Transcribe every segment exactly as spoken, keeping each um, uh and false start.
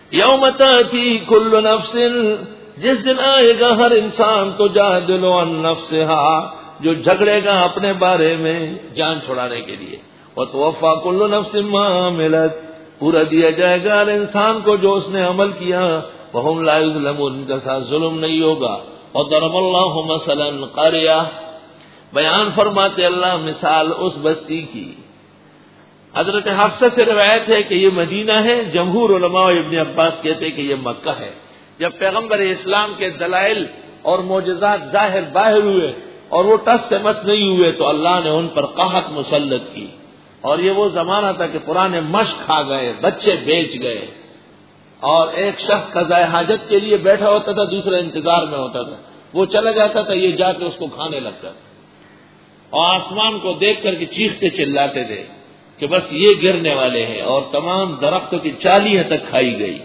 یوم تأتی کل نفس، جس دن آئے گا ہر انسان تو جادل عن نفسہا، جو جھگڑے گا اپنے بارے میں جان چھڑانے کے لیے، وتوفی کل نفس ما عملت، پورا دیا جائے گا ہر انسان کو جو اس نے عمل کیا، وہم لا یظلمون، ان کے ساتھ ظلم نہیں ہوگا۔ اور ضرب اللہ مثلا قریہ، بیان فرماتے اللہ مثال اس بستی کی، حضرت حفصہ سے روایت ہے کہ یہ مدینہ ہے، جمہور علماء و ابن عباس کہتے ہیں کہ یہ مکہ ہے۔ جب پیغمبر اسلام کے دلائل اور معجزات ظاہر باہر ہوئے اور وہ ٹس سے مس نہیں ہوئے تو اللہ نے ان پر قحط مسلط کی، اور یہ وہ زمانہ تھا کہ پرانے مشق کھا گئے، بچے بیچ گئے، اور ایک شخص قضاء حاجت کے لیے بیٹھا ہوتا تھا، دوسرا انتظار میں ہوتا تھا، وہ چلا جاتا تھا، یہ جا کے اس کو کھانے لگتا تھا، اور آسمان کو دیکھ کر کے چیختے چلاتے تھے کہ بس یہ گرنے والے ہیں، اور تمام درختوں کی چالیاں تک کھائی گئی۔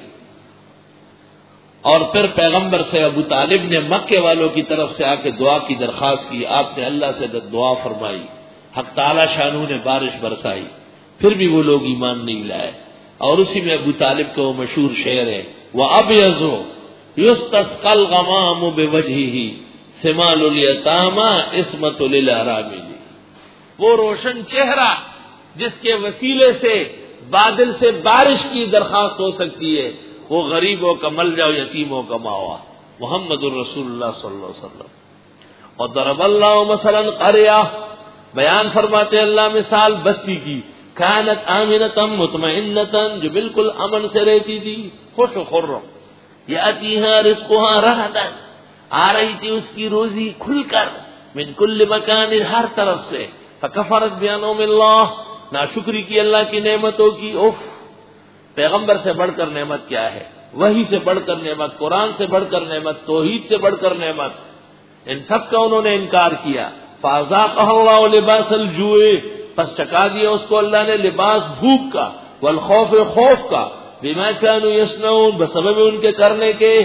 اور پھر پیغمبر سے ابو طالب نے مکے والوں کی طرف سے آ کے دعا کی درخواست کی، آپ نے اللہ سے دعا فرمائی، حق تعالی شانہ نے بارش برسائی، پھر بھی وہ لوگ ایمان نہیں لائے۔ اور اسی میں ابو طالب کا وہ مشہور شعر ہے، وَأَبْيَضُ يُسْتَسْقَى الْغَمَامُ بِوَجْهِهِ ثِمَالُ الْيَتَامَى عِصْمَةٌ لِلْأَرَامِلِ، وہ روشن چہرہ جس کے وسیلے سے بادل سے بارش کی درخواست ہو سکتی ہے، وہ غریبوں کا ملجا و یتیموں کا ماوا، محمد الرسول اللہ صلی اللہ علیہ وسلم۔ اور ضرب اللہ مثلا قریہ، بیان فرماتے اللہ مثال بستی کی، کانت آمنۃ مطمئنۃ، جو بالکل امن سے رہتی تھی، خوش و خرم، یاتیہا رزقہا رغداً، آ رہی تھی اس کی روزی کھل کر، من کل مکان، ہر طرف سے، فکفرت بانعم اللہ، ناشکری کی اللہ کی نعمتوں کی۔ اف، پیغمبر سے بڑھ کر نعمت کیا ہے، وحی سے بڑھ کر نعمت، قرآن سے بڑھ کر نعمت، توحید سے بڑھ کر نعمت، ان سب کا انہوں نے انکار کیا۔ فَأَذَاقَهَا اللَّهُ لِبَاسَ الْجُوعِ، پس چکا دیا اس کو اللہ نے لباس بھوک کا، والخوف، خوف کا، بما كانوا يصنعون، بسبب ان کے کرنے کے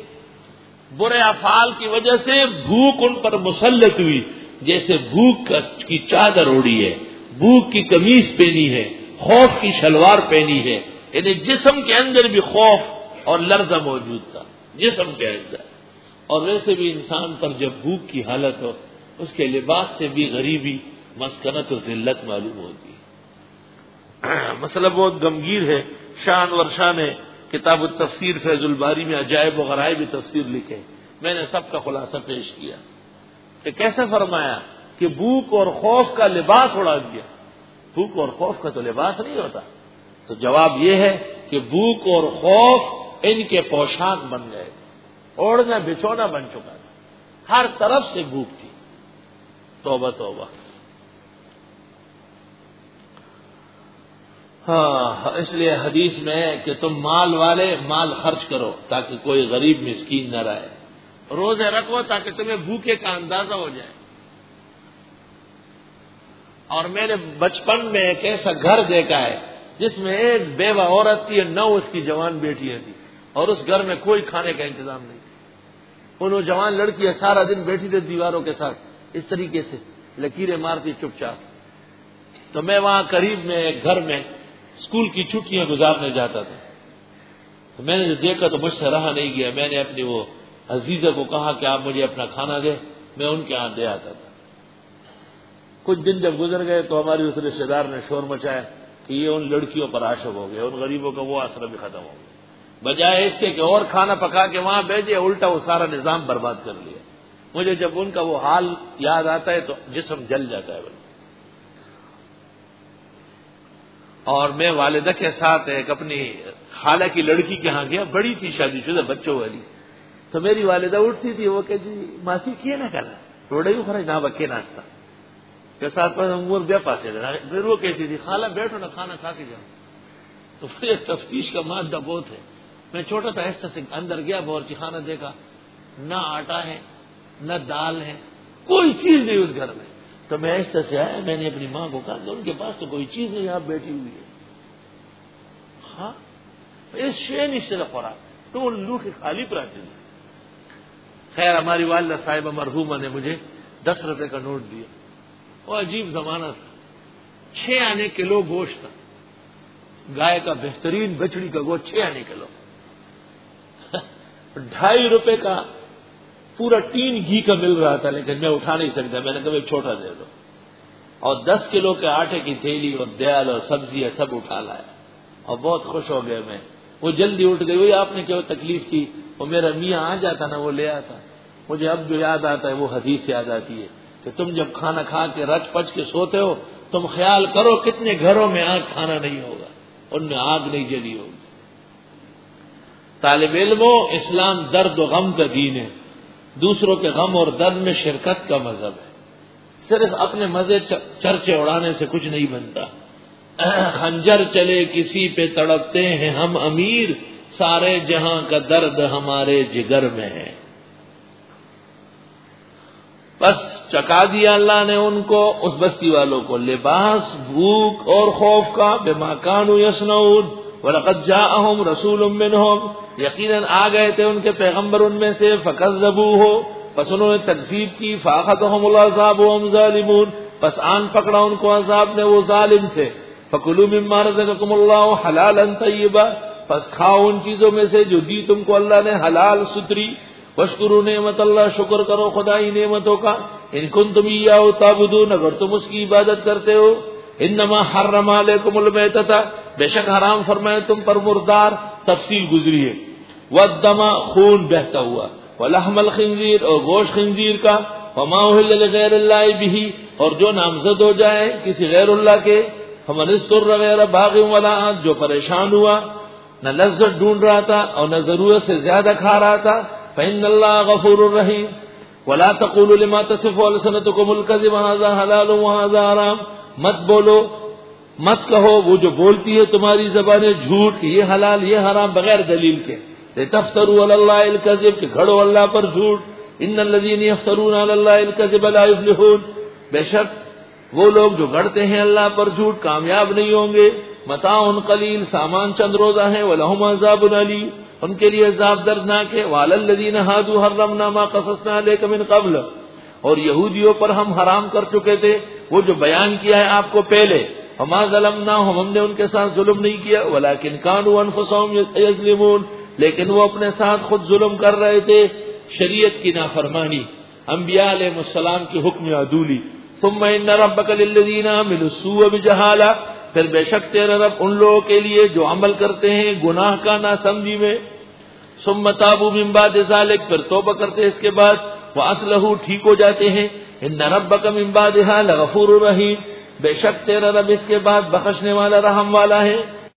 برے افعال کی وجہ سے بھوک ان پر مسلط ہوئی، جیسے بھوک کی چادر اوڑھی ہے، بھوک کی قمیص پہنی ہے، خوف کی شلوار پہنی ہے، یعنی جسم کے اندر بھی خوف اور لرزہ موجود تھا، جسم کے اندر۔ اور ویسے بھی انسان پر جب بھوک کی حالت ہو، اس کے لباس سے بھی غریبی، مسکنت و ذلت معلوم ہوتی ہے۔ مسئلہ بہت گمگیر ہے۔ شاہ انور شاہ نے کتاب التفسیر فیض الباری میں عجائب و غرائب تفسیر لکھے، میں نے سب کا خلاصہ پیش کیا کہ کیسے فرمایا کہ بھوک اور خوف کا لباس اڑا دیا۔ بھوک اور خوف کا تو لباس نہیں ہوتا، تو جواب یہ ہے کہ بھوک اور خوف ان کے پوشاک بن گئے، اوڑھنا بچھونا بن چکا تھا، ہر طرف سے بھوک تھی۔ توبہ توبہ۔ ہاں، اس لیے حدیث میں ہے کہ تم مال والے مال خرچ کرو تاکہ کوئی غریب مسکین نہ رہے، روزے رکھو تاکہ تمہیں بھوکے کا اندازہ ہو جائے۔ اور میں نے بچپن میں ایک ایسا گھر دیکھا ہے جس میں ایک بیوہ عورت تھی، نو اس کی جوان بیٹیاں تھیں، اور اس گھر میں کوئی کھانے کا انتظام نہیں۔ انہوں جوان لڑکیاں سارا دن بیٹھی تھی دیواروں کے ساتھ، اس طریقے سے لکیریں مارتی چپ چاپ۔ تو میں وہاں قریب میں ایک گھر میں اسکول کی چھٹیاں گزارنے جاتا تھا، تو میں نے جو دیکھا تو مجھ سے رہا نہیں گیا، میں نے اپنی وہ عزیزہ کو کہا کہ آپ مجھے اپنا کھانا دیں، میں ان کے ہاں دے آتا تھا۔ کچھ دن جب گزر گئے تو ہماری اس رشتے دار نے شور مچایا کہ یہ ان لڑکیوں پر عاشق ہو گئے، ان غریبوں کا وہ آسرا بھی ختم ہو گیا، بجائے اس کے کہ اور کھانا پکا کے وہاں بھیجے، الٹا وہ سارا نظام برباد کر لیا۔ مجھے جب ان کا وہ حال یاد آتا ہے تو جسم جل جاتا ہے۔ اور میں والدہ کے ساتھ ایک اپنی خالہ کی لڑکی کے ہاں گیا، بڑی تھی شادی شدہ بچوں والی، تو میری والدہ اٹھتی تھی، وہ کہتی ماسی کیے نہ کرنا روڑے خرا نہ بکے ناشتہ کے ساتھ امور بے پاسے رہا، پھر وہ کہتی تھی خالہ بیٹھو نہ کھانا کھا کے جاؤ۔ تو پھر تفتیش کا مادہ بہت ہے، میں چھوٹا تھا ایسا سے اندر گیا، باورچی خانہ دیکھا، نہ آٹا ہے نہ دال ہے، کوئی چیز نہیں اس گھر میں۔ تو میں ایسا سے آیا، میں نے اپنی ماں کو کہا کہ ان کے پاس تو کوئی چیز نہیں، آپ بیٹھی ہوئی ہے۔ ہاں اس شے نہیں صرف خوراک تو وہ لو کے خالی پر آتے ہیں۔ خیر ہماری والدہ صاحبہ مرحومہ نے مجھے دس روپے کا نوٹ دیا، وہ عجیب زمانہ تھا، چھ آنے کلو گوشت تھا، گائے کا بہترین بچڑی کا گوشت چھ آنے کلو، ڈھائی روپے کا پورا ٹین گھی کا مل رہا تھا، لیکن میں اٹھا نہیں سکتا، میں نے کہا ایک چھوٹا دے دو، اور دس کلو کے آٹے کی تھیلی اور دال اور سبزی سب اٹھا لایا، اور بہت خوش ہو گئے میں. وہ جلدی اٹھ گئی، وہی آپ نے کیا تکلیف کی، وہ میرا میاں آ جاتا نا وہ لے آتا. مجھے اب جو یاد آتا ہے وہ حدیث یاد آتی ہے کہ تم جب کھانا کھا کے رچ پچ کے سوتے ہو، تم خیال کرو کتنے گھروں میں آج کھانا نہیں ہوگا، ان میں آگ نہیں جلی ہوگی. طالب علموں، اسلام درد و غم کا دین ہے، دوسروں کے غم اور درد میں شرکت کا مذہب ہے. صرف اپنے مزے چرچے اڑانے سے کچھ نہیں بنتا. خنجر چلے کسی پہ تڑپتے ہیں ہم امیر، سارے جہاں کا درد ہمارے جگر میں ہے. بس چکا دیا اللہ نے ان کو، اس بستی والوں کو، لباس بھوک اور خوف کا، بما کانوا یصنعون وَلَقَدْ جَاءَهُمْ رَسُولٌ مِّنْهُمْ، یقیناً آ گئے تھے ان کے پیغمبر ان میں سے، فَكَذَّبُوهُ، پس انہوں نے تکذیب کی، فَأَخَذَهُمُ الْعَذَابُ وَهُمْ ظَالِمُونَ، پس آن پکڑا ان کو عذاب نے، وہ ظالم تھے. فَكُلُوا مِمَّا رَزَقَكُمُ اللَّهُ حَلَالًا طَيِّبًا، پس کھاؤ ان چیزوں میں سے جو دی تم کو اللہ نے حلال ستری. وَاشْكُرُوا نعمت اللہ، شکر کرو خدائی نعمتوں کا. ان کنتم ایاہ تعبدون، اگر تم اس کی عبادت کرتے ہو. انما حرم علیکم المیتۃ، بے شک حرام فرمائے تم پر مردار، تفصیل گزری ہے. والدم، خون بہتا ہوا. ولحم الخنزیر، اور گوشت خنزیر کا. وما اہل لغیر اللہ بہ، اور جو نامزد ہو جائے کسی غیر اللہ کے. فمن اضطر غیر باغ ولا عاد، جو پریشان ہوا، نہ لذت ڈھونڈ رہا تھا اور نہ ضرورت سے زیادہ کھا رہا تھا. فإن اللہ غفور الرحیم. ولا تقولوا لما تصف ألسنتكم الكذب هذا حلال وهذا حرام، مت بولو، مت کہو وہ جو بولتی ہے تمہاری زبانیں جھوٹ کہ یہ حلال یہ حرام بغیر دلیل کے. لتفتروا على الله الكذب، کہ گھڑو اللہ پر جھوٹ. ان الذين يفترون على الله الكذب لا يفلحون، بے شک وہ لوگ جو گھڑتے ہیں اللہ پر جھوٹ کامیاب نہیں ہوں گے. متاع قلیل، سامان چند روزہ ہے. ولہم عذاب علیم، ان کے لیے عذاب دردناک ہے. وعلی الذین ہادوا حرمنا ما قصصنا علیک من قبل، اور یہودیوں پر ہم حرام کر چکے تھے وہ جو بیان کیا ہے آپ کو پہلے. وما ظلمناہم، ہم نے ان کے ساتھ ظلم نہیں کیا. ولکن کانوا انفسہم یظلمون، لیکن وہ اپنے ساتھ خود ظلم کر رہے تھے، شریعت کی نافرمانی، انبیاء علیہ السلام کی حکم عدولی. ثم ان ربک للذین عملوا السوء بجہالہ، پھر بے شک تیرا رب ان لوگوں کے لیے جو عمل کرتے ہیں گناہ کا ناسمجھی میں. ثم تابوا من بعد ذلک، پھر توبہ کرتے ہیں اس کے بعد. واصلحوا، ٹھیک ہو جاتے ہیں. ان ربک من بعدها لغفور رحیم، بے شک تیرا رب اس کے بعد بخشنے والا رحم والا ہے.